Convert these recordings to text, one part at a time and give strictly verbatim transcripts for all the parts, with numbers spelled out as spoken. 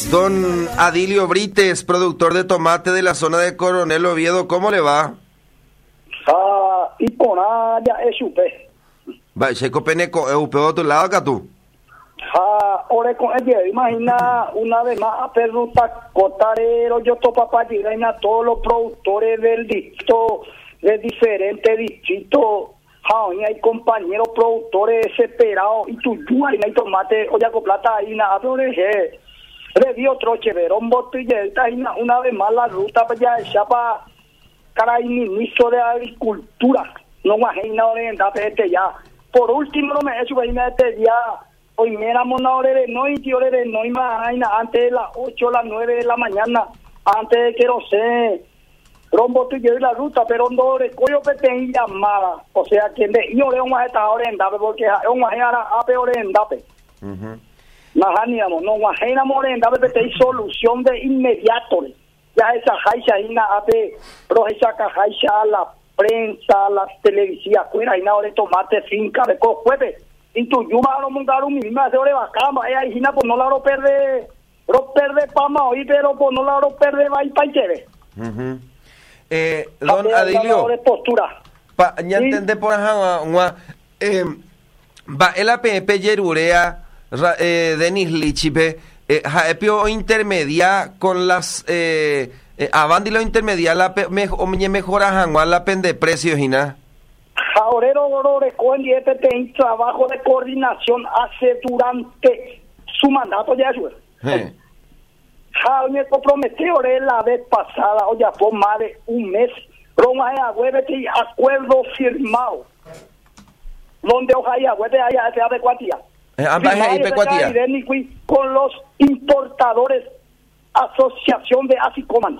Don Adilio Brites, productor de tomate de la zona de Coronel Oviedo, ¿cómo le va? Ah, y por allá es upe. Va, checo peneco, es upe otro lado acá tú. Ah, ore con ella, imagina una vez más a perruta cotarero, yo topa para llegar a todos los productores del distrito, de diferentes distritos. Ah, hay compañeros productores desesperados y tu yuay, hay tomate, oye, con plata ahí, nada, pero le le dio otro cheverón, botella, una, una vez más la ruta para allá, ya para caray, ministro de Agricultura, no imagina orientar este ya. Por último, no me he hecho este ya, hoy me éramos una hora de no y tío de no imagina, antes de las ocho, las nueve de la mañana, antes de que no sé. Rombo tú y la ruta, pero no le coyo que te llamada, o sea que de yo le vamos a estar orientado porque es un majara a peor orientado. Najaníamos, no majena morendado que te solución de inmediato. Ya esa jaicha ina ape, pero esa cajacha la prensa, las televisiones, fuera ina de tomate finca de cojuepe. Y tu yuma no montar un mismo hace ore bacama, ella ina pues no la lo perde, lo perde pama hoy, pero pues no la lo perde va y pa chévere. Eh, don Adilio, pa, ya ¿sí? entendé por ajá, eh, va el A P P Yerurea, eh, Denis Lichipe, eh, jaepio intermedia con las, eh, eh, Avandi lo intermedia, la pe, me, o me mejora jangua la pende precios y nada. Jaorero Oro recogen en trabajo de coordinación hace durante su mandato ya eso. Eh. Ja, me comprometió la vez pasada, oye, fue más de un mes, Roma de Agüete, acuerdo firmado, donde ojalá Agüete haya se de cuatía. Eh, con los importadores, asociación de Asicoman.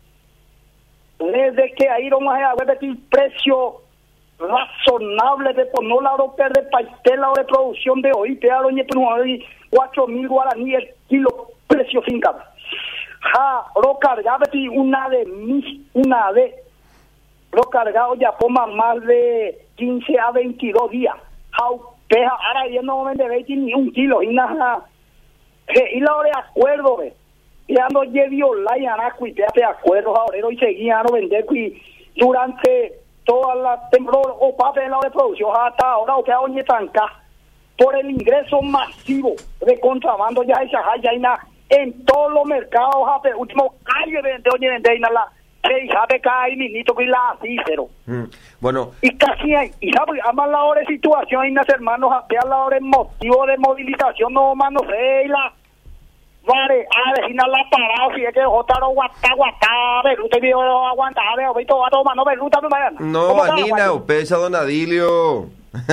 Desde que ahí Roma de Agüete, precio razonable de por no la europea de paistela o de producción de hoy, te hablo de cuatro mil guaraníes el kilo, precio fincado. Ja, lo cargaba una de mis, una de lo cargado ya forma más de quince a veintidós días. Ja, peja, ahora ya no vende veinte ni un kilo, y nada, y la hora de acuerdo, ve, ya no llevo la y ana cuitea de acuerdo, ahora y seguía no vender y durante toda la temporada o parte de la de producción hasta ahora o que oye tanca por el ingreso masivo de contrabando ya esa ya nada. En todos los mercados, el último calle de oye de la se sabe que hay ministro que la así pero mm, bueno y casi hay y sabe además la hora de situación hay unas hermanos a la hora de motivo de movilización no más no sé la vale a decir la parada si es que jotaro guata guata ver usted vio aguanta a ver ahorita va a tomar no ver ruta no mañana no imagina pesa don Adilio.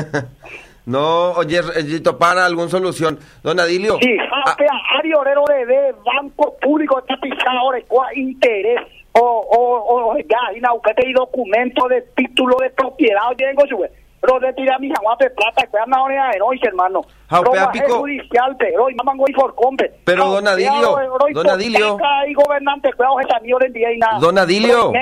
No, oye, para alguna solución. Don Adilio. Sí, ah, Ari Orero de Banco Público está pisando ahora cuál interés o o o ya, y no que te documento de título de propiedad, oye, sube. Pero de tirar mi agua de plata, que anda ahora en hoy, hermano. Pero es judicial, pero hoy maman hoy por compre. Pero don Adilio, don Adilio. Y gobernante, cuidado esa mierda en día y nada. Don Adilio.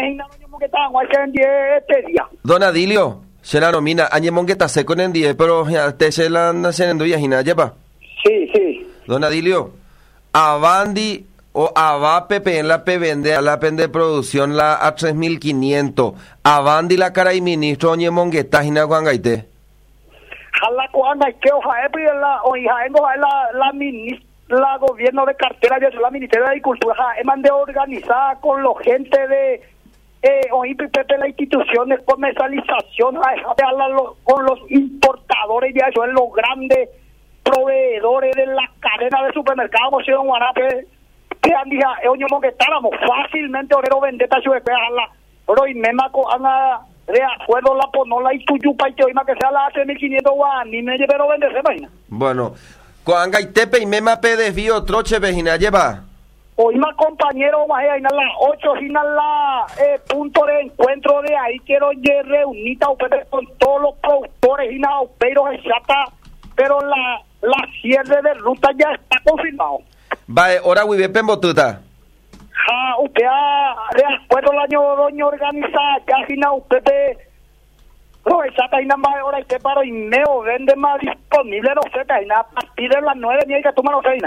Don Adilio. Se la nomina, añemón que está seco en el día, pero ya te se la nacen en día, ¿ya lleva? Sí, sí. Don Adilio, Avandi o Ava Pepe en la P vende a la pende producción la a tres mil quinientos. Avandi la cara y ministro añemón que está en Guangaite. Jala cuando que ojalá es la o hija la la ministra la gobierno de cartera de la Ministerio de Agricultura, es mande organizada con los gente de Eh, o I P P la institución de comercialización con los importadores ya eso es los grandes proveedores de la cadena de supermercados como si don Guanape que han dicho eh, que estábamos fácilmente orero vendetta su la pero y mema anda de acuerdo la ponola y tu yupa y te oima que sea la hace mil quinientos guan ni me llevaron venderse vaina bueno con gaitepe y mema pe desvío troche vejina lleva hoy más compañero más ahí en la ocho en la eh, punto de encuentro de ahí quiero reunir con todos los productores y nada pero pero la la cierre de ruta ya está confirmado va ahora muy bien botuta ja usted ha de acuerdo el año doño organizada ya final usted de no exacta y nada más ahora usted para y meo vende más disponible no sé que a partir de las nueve ni hay que tomar no sé nada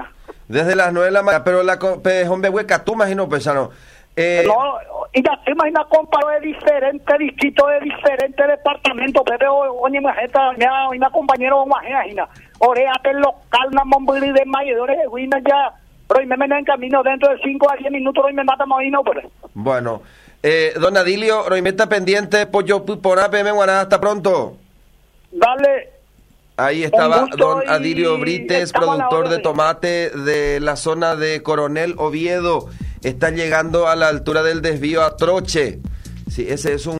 Desde las nueve de la mañana, pero la hombre hueca, tú imagino, pesano. Eh, no, y ya se imagina comparó de diferentes distritos, de diferentes departamentos, pero oye, una compañera o una oreate local, una mombili de mayores de Guina ya, pero me meten en camino dentro de cinco a diez minutos, y me mata Moino, pues. Bueno, eh, don Adilio, Roy, está pendiente, pollo, por A P M, hasta pronto. Dale. Ahí estaba don Adilio Brites, productor de tomate de la zona de Coronel Oviedo. Está llegando a la altura del desvío a Troche. Sí, ese es un